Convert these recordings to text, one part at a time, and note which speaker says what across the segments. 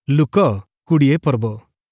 Speaker 1: ଲୁକ 20 ପର୍ବ।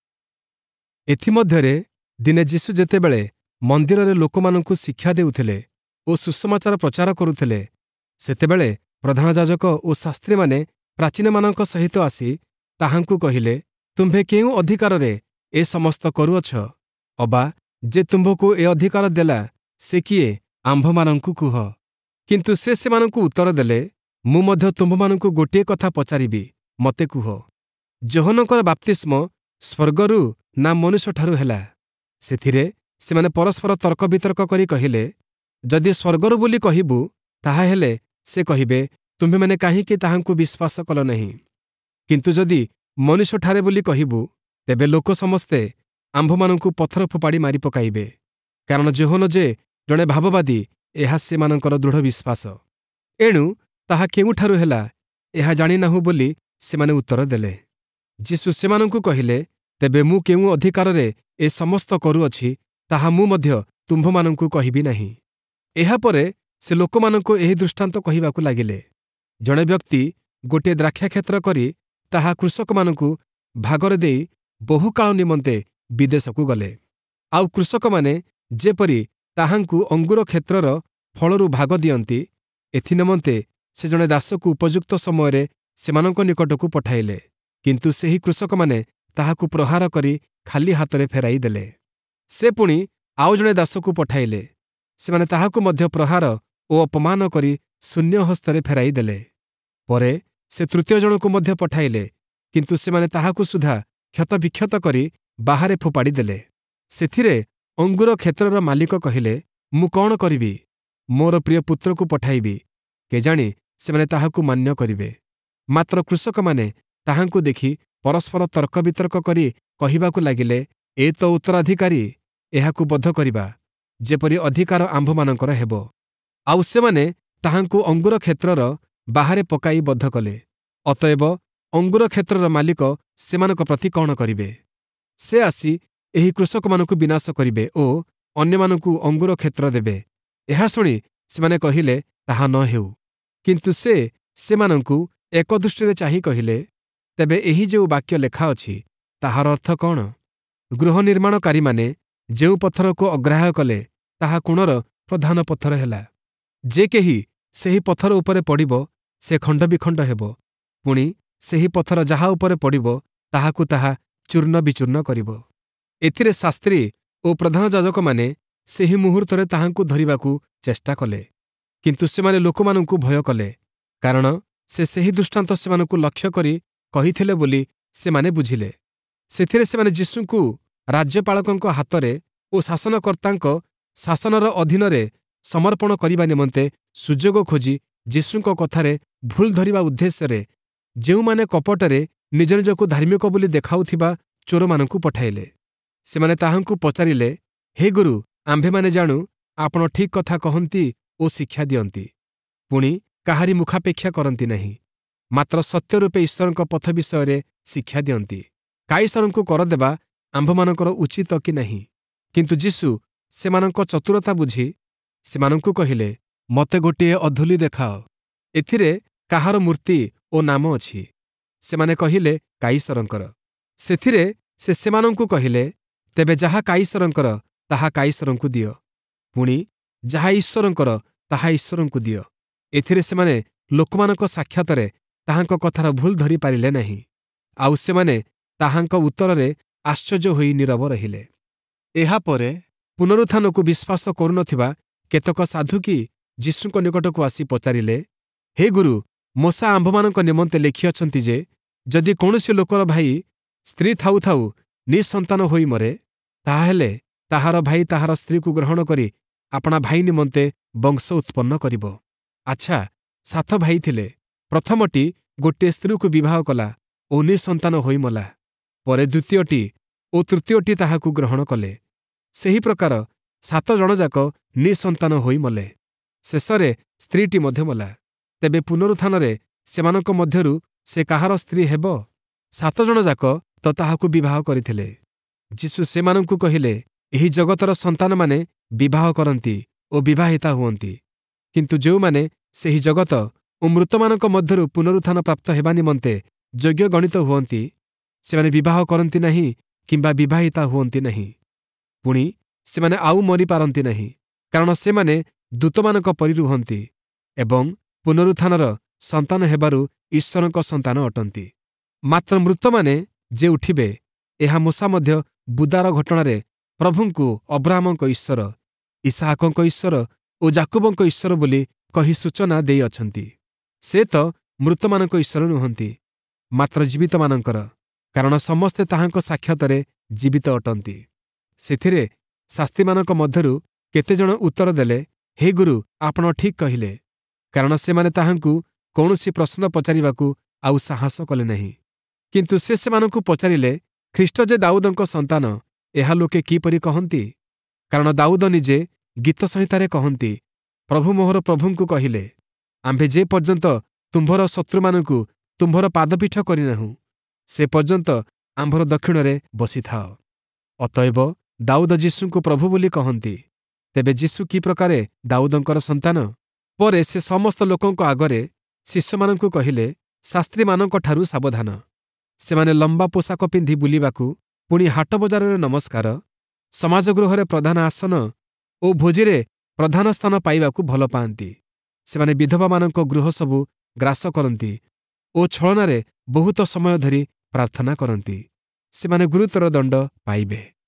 Speaker 1: ଏଥିମଧ୍ୟରେ ଦିନେ ଯୀଶୁ ଯେତେବେଳେ ମନ୍ଦିରରେ ଲୋକମାନଙ୍କୁ ଶିକ୍ଷା ଦେଉଥିଲେ ଓ ସୁସମାଚାର ପ୍ରଚାର କରୁଥିଲେ, ସେତେବେଳେ ପ୍ରଧାନ ଯାଜକ ଓ ଶାସ୍ତ୍ରୀମାନେ ପ୍ରାଚୀନମାନଙ୍କ ସହିତ ଆସି ତାହାଙ୍କୁ କହିଲେ, ତୁମ୍ଭେ କେଉଁ ଅଧିକାରରେ ଏ ସମସ୍ତ କରୁଅଛ? ଅବା ଯେ ତୁମ୍ଭକୁ ଏ ଅଧିକାର ଦେଲା, ସେ କିଏ? ଆମ୍ଭମାନଙ୍କୁ କୁହ। କିନ୍ତୁ ସେ ସେମାନଙ୍କୁ ଉତ୍ତର ଦେଲେ, ମୁଁ ମଧ୍ୟ ତୁମ୍ଭମାନଙ୍କୁ ଗୋଟିଏ କଥା ପଚାରିବି, ମତେ କୁହ। ଯୋହନଙ୍କର ବାପ୍ତିସ୍ମ ସ୍ୱର୍ଗରୁ ନା ମନୁଷ୍ୟଠାରୁ ହେଲା? ସେଥିରେ ସେମାନେ ପରସ୍ପର ତର୍କ ବିତର୍କ କରି କହିଲେ, ଯଦି ସ୍ୱର୍ଗରୁ ବୋଲି କହିବୁ, ତାହାହେଲେ ସେ କହିବେ, ତୁମ୍ଭେମାନେ କାହିଁକି ତାହାଙ୍କୁ ବିଶ୍ୱାସ କଲ ନାହିଁ? କିନ୍ତୁ ଯଦି ମନୁଷ୍ୟଠାରେ ବୋଲି କହିବୁ, ତେବେ ଲୋକ ସମସ୍ତେ ଆମ୍ଭମାନଙ୍କୁ ପଥର ଫୋପାଡ଼ି ମାରି ପକାଇବେ। କାରଣ ଯୋହନ ଯେ ଜଣେ ଭାବବାଦୀ, ଏହା ସେମାନଙ୍କର ଦୃଢ଼ ବିଶ୍ୱାସ। ଏଣୁ ତାହା କେଉଁଠାରୁ ହେଲା, ଏହା ଜାଣିନାହୁଁ ବୋଲି ସେମାନେ ଉତ୍ତର ଦେଲେ। ଯୀଶୁ ସେମାନଙ୍କୁ କହିଲେ, ତେବେ ମୁଁ କେଉଁ ଅଧିକାରରେ ଏ ସମସ୍ତ କରୁଅଛି, ତାହା ମୁଁ ମଧ୍ୟ ତୁମ୍ଭମାନଙ୍କୁ କହିବି ନାହିଁ। ଏହାପରେ ସେ ଲୋକମାନଙ୍କୁ ଏହି ଦୃଷ୍ଟାନ୍ତ କହିବାକୁ ଲାଗିଲେ। ଜଣେ ବ୍ୟକ୍ତି ଗୋଟିଏ ଦ୍ରାକ୍ଷାକ୍ଷେତ୍ର କରି ତାହା କୃଷକମାନଙ୍କୁ ଭାଗରେ ଦେଇ ବହୁକାଳ ନିମନ୍ତେ ବିଦେଶକୁ ଗଲେ। ଆଉ କୃଷକମାନେ ଯେପରି ତାହାଙ୍କୁ ଅଙ୍ଗୁର କ୍ଷେତ୍ରର ଫଳରୁ ଭାଗ ଦିଅନ୍ତି, ଏଥିନିମନ୍ତେ ସେ ଜଣେ ଦାସକୁ ଉପଯୁକ୍ତ ସମୟରେ ସେମାନଙ୍କ ନିକଟକୁ ପଠାଇଲେ। କିନ୍ତୁ ସେହି କୃଷକମାନେ ତାହାକୁ ପ୍ରହାର କରି ଖାଲି ହାତରେ ଫେରାଇ ଦେଲେ। ସେ ପୁଣି ଆଉ ଜଣେ ଦାସକୁ ପଠାଇଲେ। ସେମାନେ ତାହାକୁ ମଧ୍ୟ ପ୍ରହାର ଓ ଅପମାନ କରି ଶୂନ୍ୟ ହସ୍ତରେ ଫେରାଇ ଦେଲେ। ପରେ ସେ ତୃତୀୟ ଜଣକୁ ମଧ୍ୟ ପଠାଇଲେ, କିନ୍ତୁ ସେମାନେ ତାହାକୁ ସୁଦ୍ଧା କ୍ଷତବିକ୍ଷତ କରି ବାହାରେ ଫୋପାଡ଼ି ଦେଲେ। ସେଥିରେ ଅଙ୍ଗୁର କ୍ଷେତ୍ରର ମାଲିକ କହିଲେ, ମୁଁ କ'ଣ କରିବି? ମୋର ପ୍ରିୟ ପୁତ୍ରକୁ ପଠାଇବି, କେଜାଣି ସେମାନେ ତାହାକୁ ମାନ୍ୟ କରିବେ। ମାତ୍ର କୃଷକମାନେ ତାହାଙ୍କୁ ଦେଖି ପରସ୍ପର ତର୍କ ବିତର୍କ କରି କହିବାକୁ ଲାଗିଲେ, ଏ ତ ଉତ୍ତରାଧିକାରୀ, ଏହାକୁ ବଧ କରିବା, ଯେପରି ଅଧିକାର ଆମ୍ଭମାନଙ୍କର ହେବ। ଆଉ ସେମାନେ ତାହାଙ୍କୁ ଅଙ୍ଗୁର କ୍ଷେତ୍ରର ବାହାରେ ପକାଇ ବଧ କଲେ। ଅତଏବ ଅଙ୍ଗୁର କ୍ଷେତ୍ରର ମାଲିକ ସେମାନଙ୍କ ପ୍ରତି କ'ଣ କରିବେ? ସେ ଆସି ଏହି କୃଷକମାନଙ୍କୁ ବିନାଶ କରିବେ ଓ ଅନ୍ୟମାନଙ୍କୁ ଅଙ୍ଗୁର କ୍ଷେତ୍ର ଦେବେ। ଏହା ଶୁଣି ସେମାନେ କହିଲେ, ତାହା ନ ହେଉ। କିନ୍ତୁ ସେ ସେମାନଙ୍କୁ ଏକଦୃଷ୍ଟିରେ ଚାହିଁ କହିଲେ, ତେବେ ଏହି ଯେଉଁ ବାକ୍ୟ ଲେଖା ଅଛି, ତାହାର ଅର୍ଥ କ'ଣ? ଗୃହ ନିର୍ମାଣକାରୀମାନେ ଯେଉଁ ପଥରକୁ ଅଗ୍ରାହ୍ୟ କଲେ, ତାହା କୋଣର ପ୍ରଧାନ ପଥର ହେଲା। ଯେ କେହି ସେହି ପଥର ଉପରେ ପଡ଼ିବ, ସେ ଖଣ୍ଡବିଖଣ୍ଡ ହେବ। ପୁଣି ସେହି ପଥର ଯାହା ଉପରେ ପଡ଼ିବ, ତାହାକୁ ତାହା ଚୂର୍ଣ୍ଣ ବିଚୂର୍ଣ୍ଣ କରିବ। ଏଥିରେ ଶାସ୍ତ୍ରୀ ଓ ପ୍ରଧାନ ଯାଜକମାନେ ସେହି ମୁହୂର୍ତ୍ତରେ ତାହାଙ୍କୁ ଧରିବାକୁ ଚେଷ୍ଟା କଲେ। କିନ୍ତୁ ସେମାନେ ଲୋକମାନଙ୍କୁ ଭୟ କଲେ, କାରଣ ସେ ସେହି ଦୃଷ୍ଟାନ୍ତ ସେମାନଙ୍କୁ ଲକ୍ଷ୍ୟ କରି କହିଥିଲେ ବୋଲି ସେମାନେ ବୁଝିଲେ। ସେଥିରେ ସେମାନେ ଯୀଶୁଙ୍କୁ ରାଜ୍ୟପାଳକଙ୍କ ହାତରେ ଓ ଶାସନକର୍ତ୍ତାଙ୍କ ଶାସନର ଅଧୀନରେ ସମର୍ପଣ କରିବା ନିମନ୍ତେ ସୁଯୋଗ ଖୋଜି ଯୀଶୁଙ୍କ କଥାରେ ଭୁଲ ଧରିବା ଉଦ୍ଦେଶ୍ୟରେ ଯେଉଁମାନେ କପଟରେ ନିଜ ନିଜକୁ ଧାର୍ମିକ ବୋଲି ଦେଖାଉଥିବା ଚୋରମାନଙ୍କୁ ପଠାଇଲେ। ସେମାନେ ତାହାଙ୍କୁ ପଚାରିଲେ, ହେ ଗୁରୁ, ଆମ୍ଭେମାନେ ଜାଣୁ ଆପଣ ଠିକ୍ କଥା କହନ୍ତି ଓ ଶିକ୍ଷା ଦିଅନ୍ତି, ପୁଣି କାହାରି ମୁଖାପେକ୍ଷା କରନ୍ତି ନାହିଁ, ମାତ୍ର ସତ୍ୟ ରୂପେ ଈଶ୍ୱରଙ୍କ ପଥ ବିଷୟରେ ଶିକ୍ଷା ଦିଅନ୍ତି। କାଇସରଙ୍କୁ କର ଦେବା ଆମ୍ଭମାନଙ୍କର ଉଚିତ କି ନାହିଁ? କିନ୍ତୁ ଯୀଶୁ ସେମାନଙ୍କ ଚତୁରତା ବୁଝି ସେମାନଙ୍କୁ କହିଲେ, ମତେ ଗୋଟିଏ ଅଧୂଲି ଦେଖାଅ। ଏଥିରେ କାହାର ମୂର୍ତ୍ତି ଓ ନାମ ଅଛି? ସେମାନେ କହିଲେ, କାଇସରଙ୍କର। ସେଥିରେ ସେ ସେମାନଙ୍କୁ କହିଲେ, ତେବେ ଯାହା କାଇସରଙ୍କର ତାହା କାଇସରଙ୍କୁ ଦିଅ, ପୁଣି ଯାହା ଈଶ୍ୱରଙ୍କର ତାହା ଈଶ୍ୱରଙ୍କୁ ଦିଅ। ଏଥିରେ ସେମାନେ ଲୋକମାନଙ୍କ ସାକ୍ଷାତରେ ତାହାଙ୍କ କଥାର ଭୁଲ ଧରି ପାରିଲେ ନାହିଁ। ଆଉ ସେମାନେ ତାହାଙ୍କ ଉତ୍ତରରେ ଆଶ୍ଚର୍ଯ୍ୟ ହୋଇ ନୀରବ ରହିଲେ। ଏହାପରେ ପୁନରୁତ୍ଥାନକୁ ବିଶ୍ୱାସ କରୁନଥିବା କେତେକ ସାଧୁକି ଯୀଶୁଙ୍କ ନିକଟକୁ ଆସି ପଚାରିଲେ, ହେ ଗୁରୁ, ମୋଶା ଆମ୍ଭମାନଙ୍କ ନିମନ୍ତେ ଲେଖିଅଛନ୍ତି ଯେ, ଯଦି କୌଣସି ଲୋକର ଭାଇ ସ୍ତ୍ରୀ ଥାଉ ଥାଉ ନିଃସନ୍ତାନ ହୋଇ ମରେ, ତାହାହେଲେ ତାହାର ଭାଇ ତାହାର ସ୍ତ୍ରୀକୁ ଗ୍ରହଣ କରି ଆପଣା ଭାଇ ନିମନ୍ତେ ବଂଶ ଉତ୍ପନ୍ନ କରିବ। ଆଚ୍ଛା, 7 ଭାଇ ଥିଲେ। ପ୍ରଥମଟି ଗୋଟିଏ ସ୍ତ୍ରୀକୁ ବିବାହ କଲା ଓ ନିଃସନ୍ତାନ ହୋଇ ମଲା। ପରେ ଦ୍ୱିତୀୟଟି ଓ ତୃତୀୟଟି ତାହାକୁ ଗ୍ରହଣ କଲେ। ସେହି ପ୍ରକାର 7 ଜଣଯାକ ନିଃସନ୍ତାନ ହୋଇ ମଲେ। ଶେଷରେ ସ୍ତ୍ରୀଟି ମଧ୍ୟ ମଲା। ତେବେ ପୁନରୁତ୍ଥାନରେ ସେମାନଙ୍କ ମଧ୍ୟରୁ ସେ କାହାର ସ୍ତ୍ରୀ ହେବ? 7 ଜଣଯାକ ତ ତାହାକୁ ବିବାହ କରିଥିଲେ। ଯୀଶୁ ସେମାନଙ୍କୁ କହିଲେ, ଏହି ଜଗତର ସନ୍ତାନମାନେ ବିବାହ କରନ୍ତି ଓ ବିବାହିତା ହୁଅନ୍ତି, କିନ୍ତୁ ଯେଉଁମାନେ ସେହି ଜଗତ ଓ ମୃତମାନଙ୍କ ମଧ୍ୟରୁ ପୁନରୁତ୍ଥାନ ପ୍ରାପ୍ତ ହେବା ନିମନ୍ତେ ଯୋଗ୍ୟ ଗଣିତ ହୁଅନ୍ତି, ସେମାନେ ବିବାହ କରନ୍ତି ନାହିଁ କିମ୍ବା ବିବାହିତା ହୁଅନ୍ତି ନାହିଁ। ପୁଣି ସେମାନେ ଆଉ ମରିପାରନ୍ତି ନାହିଁ, କାରଣ ସେମାନେ ଦୂତମାନଙ୍କ ପରି ରୁହନ୍ତି ଏବଂ ପୁନରୁତ୍ଥାନର ସନ୍ତାନ ହେବାରୁ ଈଶ୍ୱରଙ୍କ ସନ୍ତାନ ଅଟନ୍ତି। ମାତ୍ର ମୃତମାନେ ଯେ ଉଠିବେ, ଏହା ମୂଷା ମଧ୍ୟ ବୁଦାର ଘଟଣାରେ ପ୍ରଭୁଙ୍କୁ ଅବ୍ରାହମଙ୍କ ଈଶ୍ୱର, ଇସାହାକଙ୍କ ଈଶ୍ୱର ଓ ଯାକୁବଙ୍କ ଈଶ୍ୱର ବୋଲି କହି ସୂଚନା ଦେଇଅଛନ୍ତି। ସେ ତ ମୃତମାନଙ୍କ ଈଶ୍ୱର ନୁହନ୍ତି, ମାତ୍ର ଜୀବିତମାନଙ୍କର, କାରଣ ସମସ୍ତେ ତାହାଙ୍କ ସାକ୍ଷାତରେ ଜୀବିତ ଅଟନ୍ତି। ସେଥିରେ ଶାସ୍ତ୍ରୀମାନଙ୍କ ମଧ୍ୟରୁ କେତେଜଣ ଉତ୍ତର ଦେଲେ, ହେ ଗୁରୁ, ଆପଣ ଠିକ୍ କହିଲେ, କାରଣ ସେମାନେ ତାହାଙ୍କୁ କୌଣସି ପ୍ରଶ୍ନ ପଚାରିବାକୁ ଆଉ ସାହସ କଲେ ନାହିଁ। କିନ୍ତୁ ସେ ସେମାନଙ୍କୁ ପଚାରିଲେ, ଖ୍ରୀଷ୍ଟ ଯେ ଦାଉଦଙ୍କ ସନ୍ତାନ, ଏହା ଲୋକେ କିପରି କହନ୍ତି? କାରଣ ଦାଉଦ ନିଜେ ଗୀତ ସଂହିତାରେ କହନ୍ତି, ପ୍ରଭୁ ମୋହର ପ୍ରଭୁଙ୍କୁ କହିଲେ, ଆମ୍ଭେ ଯେ ପର୍ଯ୍ୟନ୍ତ ତୁମ୍ଭର ଶତ୍ରୁମାନଙ୍କୁ ତୁମ୍ଭର ପାଦପୀଠ କରିନାହୁଁ, ସେ ପର୍ଯ୍ୟନ୍ତ ଆମ୍ଭର ଦକ୍ଷିଣରେ ବସିଥାଅ। ଅତଏବ ଦାଉଦ ଯୀଶୁଙ୍କୁ ପ୍ରଭୁ ବୋଲି କହନ୍ତି। ତେବେ ଯୀଶୁ କି ପ୍ରକାରେ ଦାଉଦଙ୍କର ସନ୍ତାନ? ପରେ ସେ ସମସ୍ତ ଲୋକଙ୍କ ଆଗରେ ଶିଷ୍ୟମାନଙ୍କୁ କହିଲେ, ଶାସ୍ତ୍ରୀମାନଙ୍କଠାରୁ ସାବଧାନ। ସେମାନେ ଲମ୍ବା ପୋଷାକ ପିନ୍ଧି ବୁଲିବାକୁ, ପୁଣି ହାଟ ବଜାରରେ ନମସ୍କାର, ସମାଜଗୃହରେ ପ୍ରଧାନ ଆସନ ଓ ଭୋଜିରେ ପ୍ରଧାନ ସ୍ଥାନ ପାଇବାକୁ ଭଲ ପାଆନ୍ତି। ସେମାନେ ବିଧବାମାନଙ୍କ ଗୃହ ସବୁ ଗ୍ରାସ କରନ୍ତି ଓ ଛଳନାରେ ବହୁତ ସମୟ ଧରି ପ୍ରାର୍ଥନା କରନ୍ତି। ସେମାନେ ଗୁରୁତର ଦଣ୍ଡ ପାଇବେ।